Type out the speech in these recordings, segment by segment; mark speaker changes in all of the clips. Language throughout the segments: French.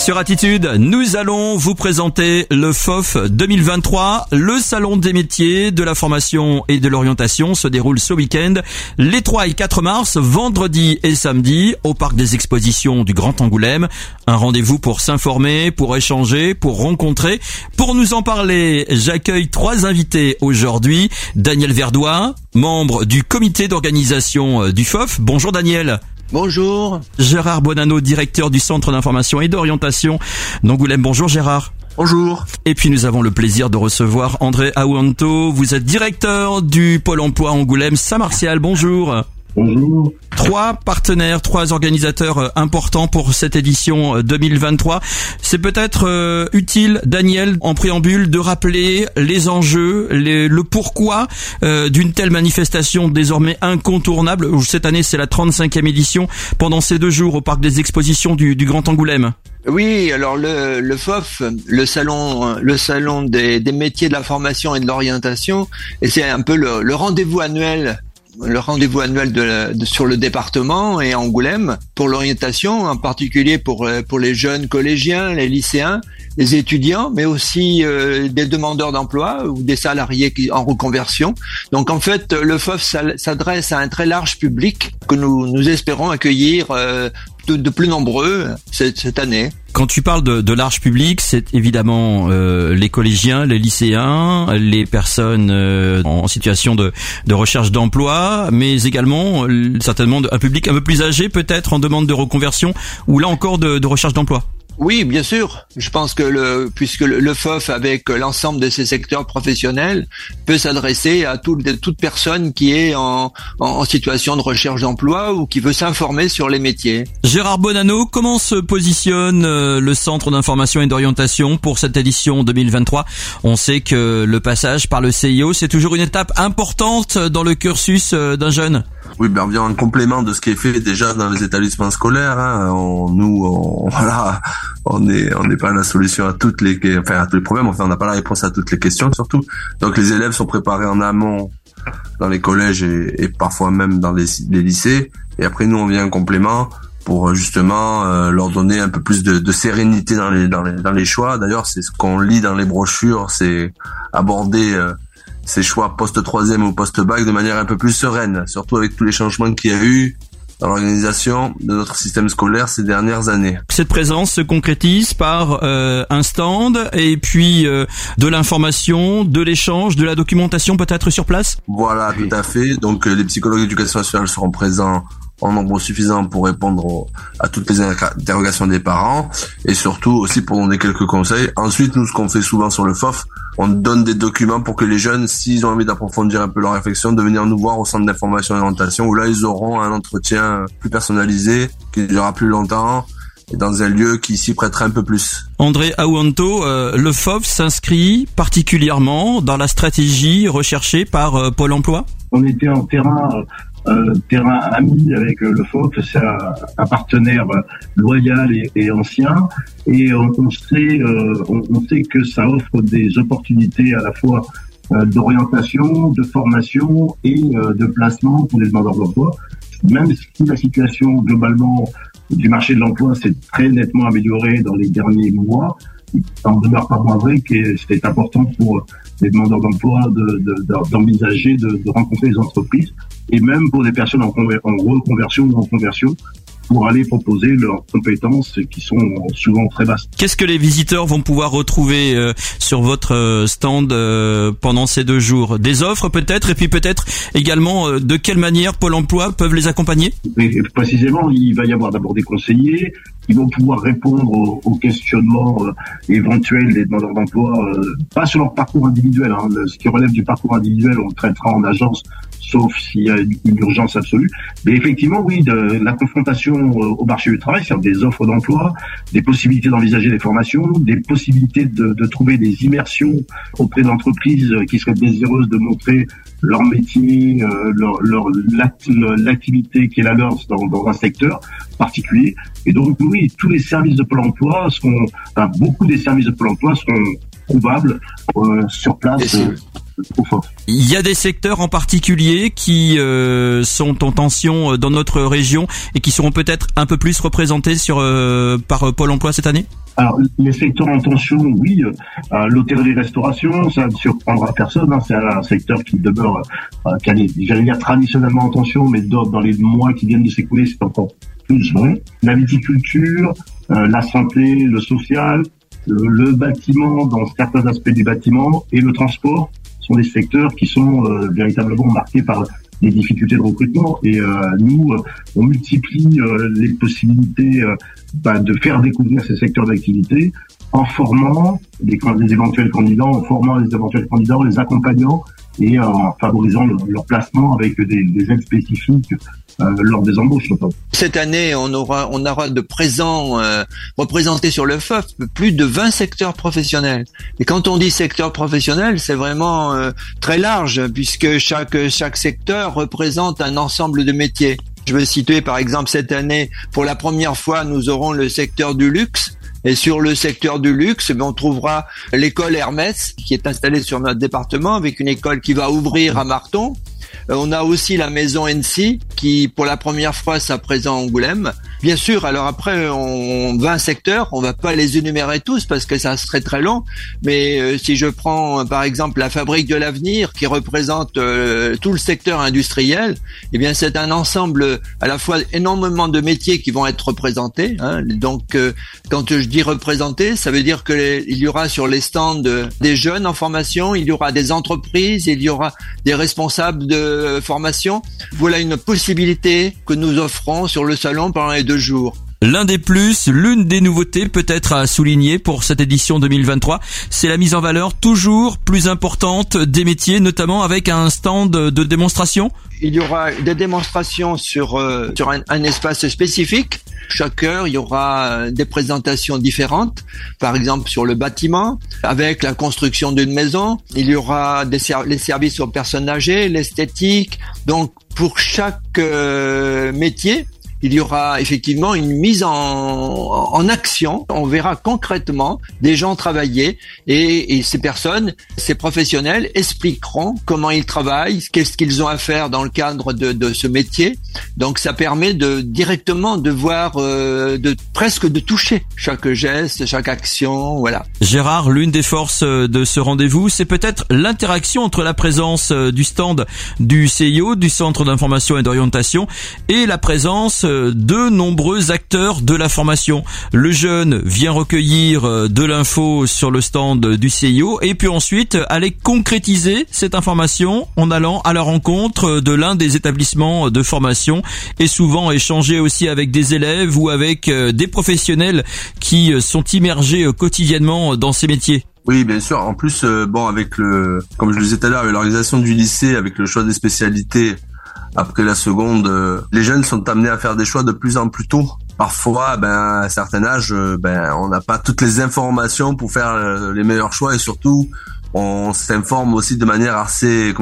Speaker 1: Sur Attitude, nous allons vous présenter le FOF 2023. Le salon des métiers, de la formation et de l'orientation se déroule ce week-end, les 3 et 4 mars, vendredi et samedi, au parc des expositions du Grand Angoulême. Un rendez-vous pour s'informer, pour échanger, pour rencontrer. Pour nous en parler, j'accueille 3 invités aujourd'hui. Daniel Verdois, membre du comité d'organisation du FOF. Bonjour Daniel.
Speaker 2: Bonjour.
Speaker 1: Gérard Bonanno, directeur du Centre d'information et d'orientation d'Angoulême. Bonjour Gérard.
Speaker 2: Bonjour.
Speaker 1: Et puis nous avons le plaisir de recevoir André Aouanto. Vous êtes directeur du Pôle emploi Angoulême Saint-Martial. Bonjour.
Speaker 3: Bonjour.
Speaker 1: 3 partenaires, 3 organisateurs importants pour cette édition 2023. C'est peut-être utile, Daniel, en préambule, de rappeler les enjeux, le pourquoi d'une telle manifestation désormais incontournable. Cette année, c'est la 35e édition pendant ces 2 jours au parc des expositions du Grand Angoulême.
Speaker 2: Oui, alors le FOF, le salon des métiers de la formation et de l'orientation, et c'est un peu le rendez-vous annuel. Le rendez-vous annuel sur le département et Angoulême pour l'orientation, en particulier pour les jeunes collégiens, les lycéens, les étudiants, mais aussi des demandeurs d'emploi ou des salariés en reconversion. Donc en fait, le FOF s'adresse à un très large public que nous espérons accueillir de plus nombreux cette année.
Speaker 1: Quand tu parles de large public, c'est évidemment les collégiens, les lycéens, les personnes en situation de recherche d'emploi, mais également certainement un public un peu plus âgé, peut-être en demande de reconversion, ou là encore de recherche d'emploi.
Speaker 2: Oui, bien sûr. Je pense que puisque le FOF, avec l'ensemble de ses secteurs professionnels, peut s'adresser à toute personne qui est en situation de recherche d'emploi ou qui veut s'informer sur les métiers.
Speaker 1: Gérard Bonanno, comment se positionne le Centre d'information et d'orientation pour cette édition 2023 ? On sait que le passage par le CIO, c'est toujours une étape importante dans le cursus d'un jeune.
Speaker 4: Oui, bien vient en complément de ce qui est fait déjà dans les établissements scolaires. On n'est pas la solution à tous les problèmes. Enfin, on n'a pas la réponse à toutes les questions, surtout. Donc, les élèves sont préparés en amont dans les collèges et parfois même dans les lycées. Et après, nous, on vient en complément pour justement leur donner un peu plus de sérénité dans les choix. D'ailleurs, c'est ce qu'on lit dans les brochures, c'est aborder ces choix post-troisième ou post-bac de manière un peu plus sereine, surtout avec tous les changements qu'il y a eu dans l'organisation de notre système scolaire ces dernières années.
Speaker 1: Cette présence se concrétise par un stand et puis de l'information, de l'échange, de la documentation peut-être sur place ?
Speaker 4: Voilà, tout à fait. Donc les psychologues d'éducation nationale seront présents en nombre suffisant pour répondre à toutes les interrogations des parents et surtout aussi pour donner quelques conseils. Ensuite, nous, ce qu'on fait souvent sur le FOF, on donne des documents pour que les jeunes, s'ils ont envie d'approfondir un peu leur réflexion, de venir nous voir au centre d'information et d'orientation où là, ils auront un entretien plus personnalisé, qui durera plus longtemps et dans un lieu qui s'y prêterait un peu plus.
Speaker 1: André Aouanto, le FOF s'inscrit particulièrement dans la stratégie recherchée par Pôle emploi ?
Speaker 3: On était en terrain ami avec le FOF, c'est un partenaire loyal et ancien, et on sait que ça offre des opportunités à la fois d'orientation, de formation et de placement pour les demandeurs d'emploi. Même si la situation globalement du marché de l'emploi s'est très nettement améliorée dans les derniers mois, il n'en demeure pas moins vrai que c'est important pour les demandeurs d'emploi d'envisager de rencontrer les entreprises et même pour des personnes en reconversion ou en conversion pour aller proposer leurs compétences qui sont souvent très vastes.
Speaker 1: Qu'est-ce que les visiteurs vont pouvoir retrouver sur votre stand pendant ces 2 jours ? Des offres peut-être, et puis peut-être également de quelle manière Pôle emploi peuvent les accompagner ?
Speaker 3: Et précisément, il va y avoir d'abord des conseillers qui vont pouvoir répondre aux questionnements éventuels des demandeurs d'emploi, pas sur leur parcours individuel. Ce qui relève du parcours individuel, on le traitera en agence, sauf s'il y a une urgence absolue. Mais effectivement, oui, de la confrontation au marché du travail, c'est-à-dire des offres d'emploi, des possibilités d'envisager des formations, des possibilités de trouver des immersions auprès d'entreprises qui seraient désireuses de montrer leur métier, l'activité qui est la leur dans un secteur particulier. Et donc, oui, tous les services de Pôle emploi beaucoup des services de Pôle emploi seront trouvables sur place. au FOF.
Speaker 1: Il y a des secteurs en particulier qui sont en tension dans notre région et qui seront peut-être un peu plus représentés par Pôle emploi cette année?
Speaker 3: Alors, les secteurs en tension, oui, l'hôtellerie-restauration, ça ne surprendra personne, hein, c'est un secteur qui demeure, j'allais dire traditionnellement en tension, mais dans les mois qui viennent de s'écouler, c'est encore plus vrai. La viticulture, la santé, le social, le bâtiment, dans certains aspects du bâtiment, et le transport sont des secteurs qui sont véritablement marqués par des difficultés de recrutement. Et nous, on multiplie les possibilités de faire découvrir ces secteurs d'activité en formant les éventuels candidats, en les accompagnant et en favorisant leur placement avec des aides spécifiques lors des embauches.
Speaker 2: Cette année, on aura de présents représentés sur le FOF plus de 20 secteurs professionnels. Et quand on dit secteur professionnel, c'est vraiment très large puisque chaque secteur représente un ensemble de métiers. Je veux citer par exemple cette année, pour la première fois, nous aurons le secteur du luxe. Et sur le secteur du luxe, on trouvera l'école Hermès qui est installée sur notre département avec une école qui va ouvrir à Marton. On a aussi la maison NC qui, pour la première fois, sera présent à Angoulême. Bien sûr, alors après, 20 secteurs, on va pas les énumérer tous parce que ça serait très long. Mais si je prends, par exemple, la fabrique de l'avenir qui représente tout le secteur industriel, eh bien, c'est un ensemble à la fois énormément de métiers qui vont être représentés. Hein. Donc, quand je dis représentés, ça veut dire que il y aura sur les stands des jeunes en formation, il y aura des entreprises, il y aura des responsables de formation. Voilà une possibilité que nous offrons sur le salon pendant les 2 jours.
Speaker 1: L'une des nouveautés peut-être à souligner pour cette édition 2023, c'est la mise en valeur toujours plus importante des métiers, notamment avec un stand de démonstration.
Speaker 2: Il y aura des démonstrations sur un espace spécifique. Chaque heure, il y aura des présentations différentes. Par exemple, sur le bâtiment, avec la construction d'une maison. Il y aura les services aux personnes âgées, l'esthétique. Donc, pour chaque métier, il y aura effectivement une mise en action. On verra concrètement des gens travailler et ces personnes, ces professionnels expliqueront comment ils travaillent, qu'est-ce qu'ils ont à faire dans le cadre de ce métier. Donc ça permet directement de voir, presque de toucher chaque geste, chaque action, voilà.
Speaker 1: Gérard, l'une des forces de ce rendez-vous, c'est peut-être l'interaction entre la présence du stand du CIO, du Centre d'information et d'orientation, et la présence de nombreux acteurs de la formation. Le jeune vient recueillir de l'info sur le stand du CIO et puis ensuite aller concrétiser cette information en allant à la rencontre de l'un des établissements de formation et souvent échanger aussi avec des élèves ou avec des professionnels qui sont immergés quotidiennement dans ces métiers.
Speaker 4: Oui, bien sûr. En plus, avec comme je le disais tout à l'heure, avec l'organisation du lycée, avec le choix des spécialités, après la seconde, les jeunes sont amenés à faire des choix de plus en plus tôt. Parfois, à un certain âge, on n'a pas toutes les informations pour faire les meilleurs choix et surtout, on s'informe aussi de manière assez,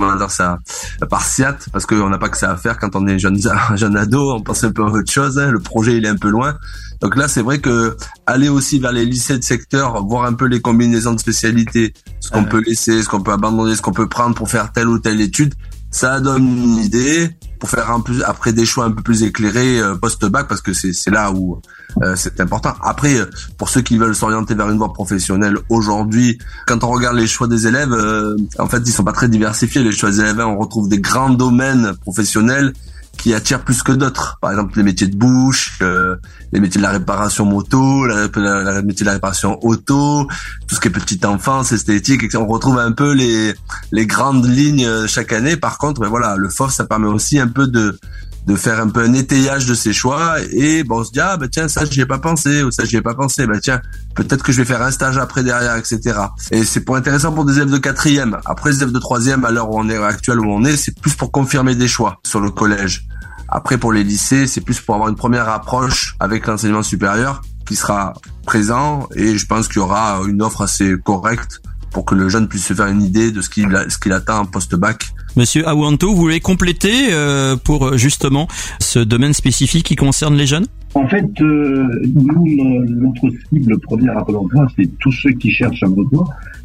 Speaker 4: spartiate, parce qu'on n'a pas que ça à faire quand on est jeune ado, on pense un peu à autre chose, hein, le projet il est un peu loin. Donc là, c'est vrai que aller aussi vers les lycées de secteur, voir un peu les combinaisons de spécialités, ce qu'on peut laisser, ce qu'on peut abandonner, ce qu'on peut prendre pour faire telle ou telle étude, ça donne une idée pour faire après des choix un peu plus éclairés post-bac, parce que c'est là où c'est important. Après, pour ceux qui veulent s'orienter vers une voie professionnelle aujourd'hui, quand on regarde les choix des élèves, en fait, ils sont pas très diversifiés. Les choix des élèves, on retrouve des grands domaines professionnels qui attirent plus que d'autres. Par exemple, les métiers de bouche, les métiers de la réparation moto, les métiers de la réparation auto, tout ce qui est petite enfance, esthétique, etc. On retrouve un peu les grandes lignes chaque année. Par contre, le FOF, ça permet aussi un peu de faire un peu un étayage de ses choix et on se dit tiens, ça j'y ai pas pensé, ou ça j'y ai pas pensé, tiens, peut-être que je vais faire un stage après derrière, etc. Et c'est intéressant pour des élèves de 4e. Après, les élèves de 3e, à l'heure où on est actuelle, où on est, c'est plus pour confirmer des choix sur le collège. Après, pour les lycées, c'est plus pour avoir une première approche avec l'enseignement supérieur qui sera présent, et je pense qu'il y aura une offre assez correcte pour que le jeune puisse se faire une idée de ce qu'il attend en post-bac.
Speaker 1: Monsieur Awanto, vous voulez compléter pour justement ce domaine spécifique qui concerne les jeunes ?
Speaker 3: En fait, nous, notre cible première à Pôle emploi, c'est tous ceux qui cherchent un emploi.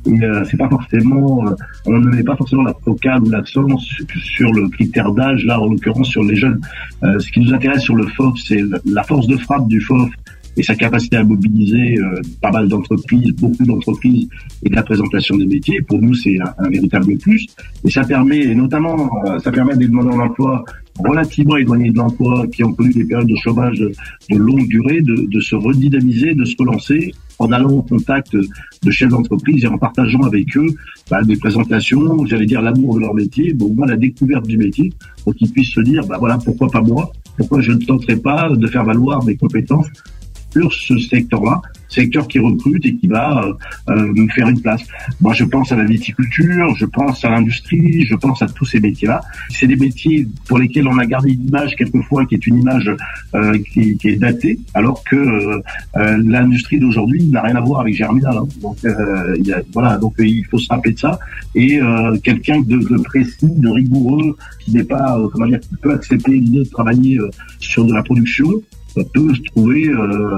Speaker 3: Et c'est pas forcément, on ne met pas forcément la focale ou l'accent sur le critère d'âge, là en l'occurrence sur les jeunes. Ce qui nous intéresse sur le FOF, c'est la force de frappe du FOF et sa capacité à mobiliser pas mal d'entreprises, beaucoup d'entreprises, et de la présentation des métiers. Pour nous, c'est un véritable plus. Et ça permet, et notamment, ça permet des demandeurs d'emploi relativement éloignés de l'emploi, qui ont connu des périodes de chômage de longue durée, de se redynamiser, de se relancer, en allant au contact de chefs d'entreprise et en partageant avec eux des présentations, j'allais dire l'amour de leur métier, la découverte du métier, pour qu'ils puissent se dire, voilà, pourquoi pas moi, pourquoi je ne tenterai pas de faire valoir mes compétences sur ce secteur-là, secteur qui recrute et qui va me faire une place. Moi, je pense à la viticulture, je pense à l'industrie, je pense à tous ces métiers-là. C'est des métiers pour lesquels on a gardé une image quelquefois qui est une image qui est datée, alors que l'industrie d'aujourd'hui n'a rien à voir avec Germinal. Hein. Donc, donc il faut se rappeler de ça. Et quelqu'un de précis, de rigoureux, qui n'est pas, qui peut accepter l'idée de travailler sur de la production, peut se trouver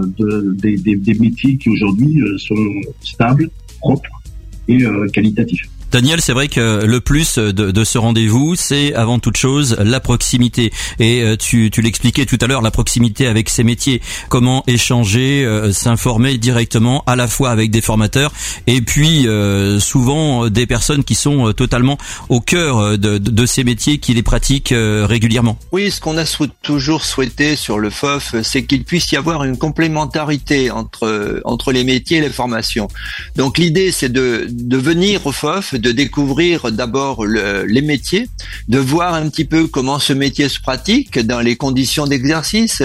Speaker 3: des métiers qui aujourd'hui sont stables, propres et qualitatifs.
Speaker 1: Daniel, c'est vrai que le plus de ce rendez-vous, c'est avant toute chose la proximité. Et tu l'expliquais tout à l'heure, la proximité avec ces métiers. Comment échanger, s'informer directement, à la fois avec des formateurs et puis souvent des personnes qui sont totalement au cœur de ces métiers, qui les pratiquent régulièrement.
Speaker 2: Oui, ce qu'on a toujours souhaité sur le FOF, c'est qu'il puisse y avoir une complémentarité entre les métiers et les formations. Donc l'idée, c'est de venir au FOF, de découvrir d'abord les métiers, de voir un petit peu comment ce métier se pratique dans les conditions d'exercice,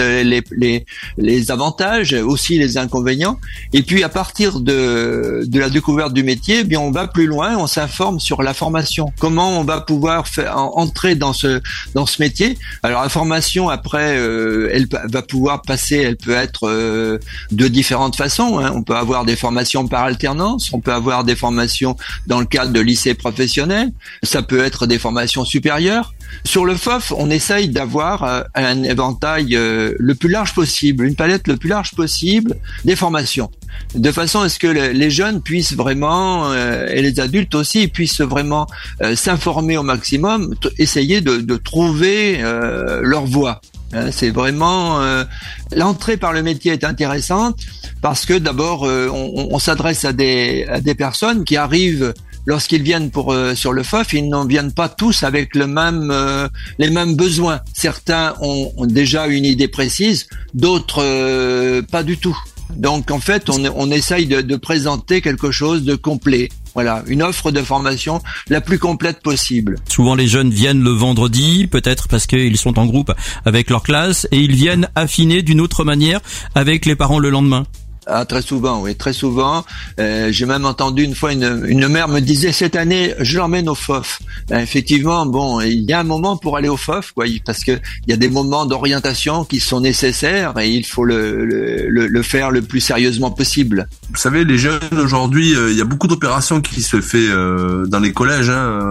Speaker 2: les avantages, aussi les inconvénients. Et puis à partir de la découverte du métier, on va plus loin, on s'informe sur la formation. Comment on va pouvoir entrer dans ce métier. Alors la formation après, elle va pouvoir passer, elle peut être de différentes façons. Hein. On peut avoir des formations par alternance, on peut avoir des formations dans le cadre de lycée professionnel, ça peut être des formations supérieures. Sur le FOF, on essaye d'avoir un éventail le plus large possible, une palette le plus large possible des formations, de façon à ce que les jeunes puissent vraiment, et les adultes aussi, puissent vraiment s'informer au maximum, essayer de trouver leur voie. C'est vraiment l'entrée par le métier est intéressante parce que d'abord on s'adresse à des personnes qui arrivent. Lorsqu'ils viennent sur le FOF, ils n'en viennent pas tous avec les mêmes besoins. Certains ont déjà une idée précise, d'autres pas du tout. Donc en fait, on essaye de présenter quelque chose de complet. Voilà, une offre de formation la plus complète possible.
Speaker 1: Souvent les jeunes viennent le vendredi, peut-être parce qu'ils sont en groupe avec leur classe, et ils viennent affiner d'une autre manière avec les parents le lendemain.
Speaker 2: Ah, très souvent, oui, très souvent. J'ai même entendu une fois une mère me disait cette année, je l'emmène au FOF. Effectivement, il y a un moment pour aller au FOF, quoi, parce que il y a des moments d'orientation qui sont nécessaires et il faut le faire le plus sérieusement possible.
Speaker 4: Vous savez, les jeunes aujourd'hui, il y a beaucoup d'opérations qui se fait dans les collèges,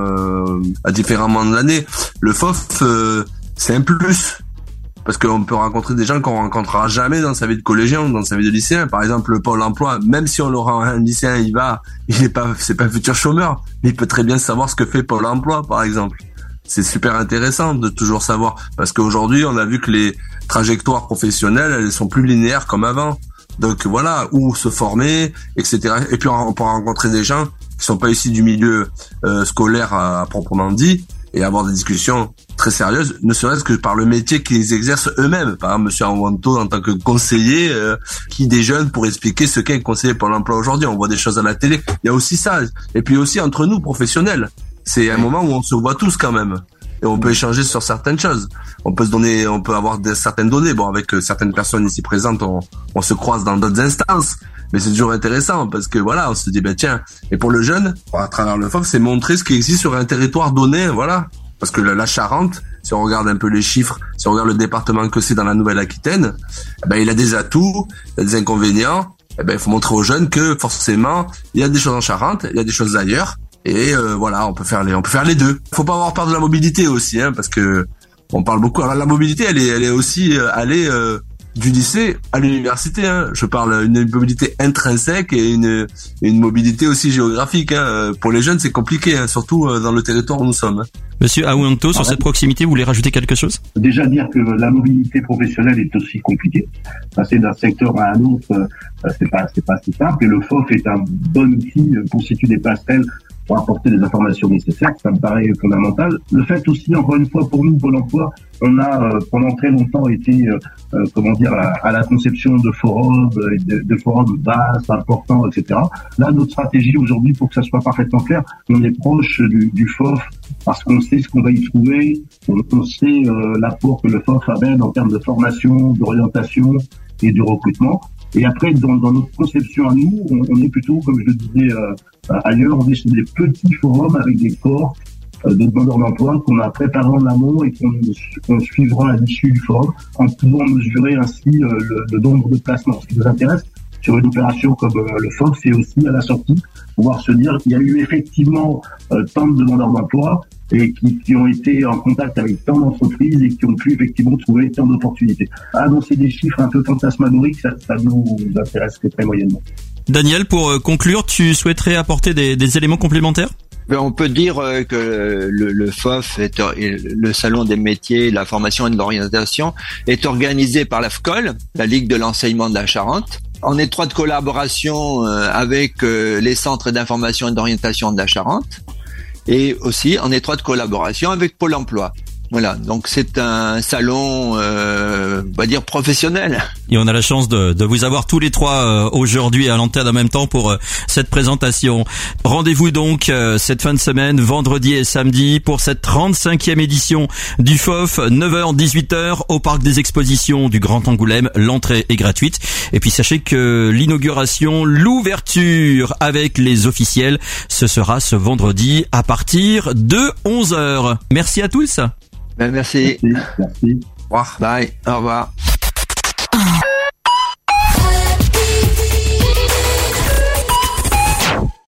Speaker 4: à différents moments de l'année. Le FOF, c'est un plus. Parce qu'on peut rencontrer des gens qu'on rencontrera jamais dans sa vie de collégien ou dans sa vie de lycéen. Par exemple, le Pôle emploi, même si on l'aura un lycéen, c'est pas un futur chômeur, mais il peut très bien savoir ce que fait Pôle emploi, par exemple. C'est super intéressant de toujours savoir. Parce qu'aujourd'hui, on a vu que les trajectoires professionnelles, elles sont plus linéaires comme avant. Donc voilà, où se former, etc. Et puis on peut rencontrer des gens qui sont pas issus du milieu scolaire à proprement dit, et avoir des discussions très sérieuses, ne serait-ce que par le métier qu'ils exercent eux-mêmes. Par exemple, Monsieur Anwanto, en tant que conseiller, qui des jeunes pour expliquer ce qu'est un conseiller pour l'emploi aujourd'hui. On voit des choses à la télé. Il y a aussi ça. Et puis aussi entre nous, professionnels. C'est un moment où on se voit tous quand même. Et on peut échanger sur certaines choses. On peut avoir certaines données. Bon, avec certaines personnes ici présentes, on se croise dans d'autres instances. Mais c'est toujours intéressant parce que voilà, on se dit tiens. Et pour le jeune, à travers le FOF, c'est montrer ce qui existe sur un territoire donné, voilà. Parce que la Charente, si on regarde un peu les chiffres, si on regarde le département que c'est dans la Nouvelle-Aquitaine, il a des atouts, il y a des inconvénients. Il faut montrer aux jeunes que forcément, il y a des choses en Charente, il y a des choses ailleurs. Et voilà, on peut faire les deux. Faut pas avoir peur de la mobilité aussi, parce que on parle beaucoup. Alors la mobilité, elle est aussi aller du lycée à l'université, hein. Je parle d'une mobilité intrinsèque et une mobilité aussi géographique, hein. Pour les jeunes, c'est compliqué, hein, surtout dans le territoire où nous sommes, hein.
Speaker 1: Monsieur Aouanto, sur cette proximité, vous voulez rajouter quelque chose?
Speaker 3: Déjà dire que la mobilité professionnelle est aussi compliquée. Passer d'un secteur à un autre, c'est pas si simple. Et le FOF est un bon outil, constitue des passerelles pour apporter des informations nécessaires. Ça me paraît fondamental. Le fait aussi, encore une fois, pour nous, Pôle emploi, on a pendant très longtemps été, à la conception de forums, de forums vastes, importants, etc. Là, notre stratégie aujourd'hui, pour que ça soit parfaitement clair, on est proche du FOF parce qu'on sait ce qu'on va y trouver, on sait l'apport que le FOF amène en termes de formation, d'orientation et de recrutement. Et après, dans notre conception à nous, on est plutôt, comme je le disais ailleurs, on est sur des petits forums avec des corps de demandeurs d'emploi qu'on a préparés en amont et qu'on suivra à l'issue du forum en pouvant mesurer ainsi le nombre de placements. Ce qui nous intéresse sur une opération comme le FOF, c'est aussi à la sortie pouvoir se dire qu'il y a eu effectivement tant de demandeurs d'emploi et qui ont été en contact avec tant d'entreprises et qui ont pu effectivement trouver tant d'opportunités. Annoncer des chiffres un peu fantasmagoriques, ça nous intéresse que très moyennement.
Speaker 1: Daniel, pour conclure, tu souhaiterais apporter des éléments complémentaires?
Speaker 2: On peut dire que le FOF, le Salon des métiers, de la formation et de l'orientation, est organisé par l'AFCOL, la Ligue de l'enseignement de la Charente, en étroite collaboration avec les centres d'information et d'orientation de la Charente, et aussi en étroite collaboration avec Pôle emploi. Voilà, donc c'est un salon, on va dire professionnel.
Speaker 1: Et on a la chance de vous avoir tous les trois aujourd'hui à l'antenne en même temps pour cette présentation. Rendez-vous donc cette fin de semaine, vendredi et samedi, pour cette 35e édition du FOF, 9h, 18h, au Parc des Expositions du Grand Angoulême. L'entrée est gratuite. Et puis sachez que l'inauguration, l'ouverture avec les officiels, ce sera ce vendredi à partir de 11h. Merci à tous.
Speaker 2: Merci.
Speaker 3: Merci.
Speaker 4: Au revoir.
Speaker 2: Bye. Au revoir.